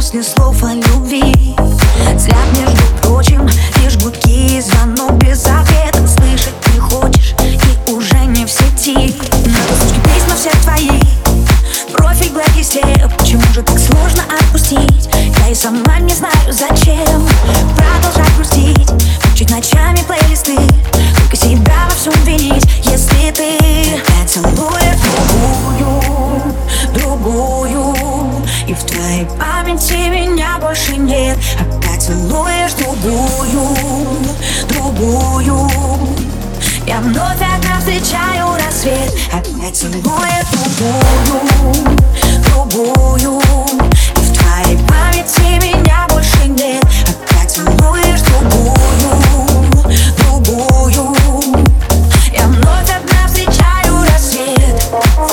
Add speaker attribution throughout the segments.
Speaker 1: после слов о любви. Взгляд, между прочим, лишь гудки и звонок без ответа. Слышать не хочешь и уже не в сети. На кусочки письма все твои, профиль в блэк-листе. Почему же так сложно отпустить? Я и сама не знаю зачем продолжать грустить, включить ночами плейлисты, только себя во всем винить. Если ты опять целуешь другую, и в твоей памяти меня больше нет. Опять целуешь другую. Я вновь одна встречаю рассвет. Опять целуешь другую, и в твоей памяти меня больше нет. Опять целуешь другую. Я вновь одна встречаю рассвет.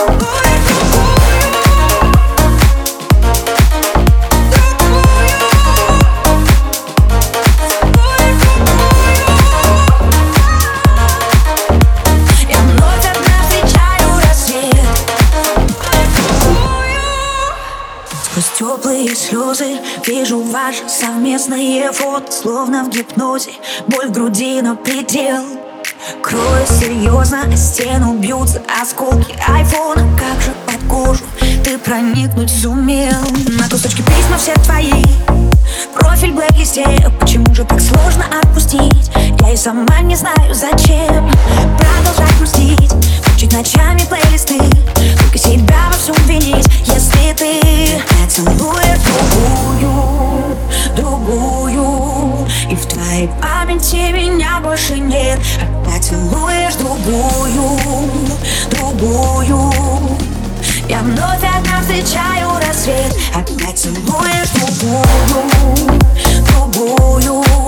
Speaker 1: Сквозь теплые слезы вижу ваши совместные фото, словно в гипнозе. Боль в груди на предел. Крою серьезно, о стену бьются осколки айфона. Как же под кожу ты проникнуть сумел? На кусочки письма все твои, профиль в блэк-листе. Почему же так сложно отпустить? Я и сама не знаю зачем продолжать грустить, включить ночами плейлисты, только себя во всем винить. Если ты опять целуешь другую, и в твоей памяти меня больше нет. Опять целуешь другую. Я вновь одна встречаю рассвет. Опять целуешь другую.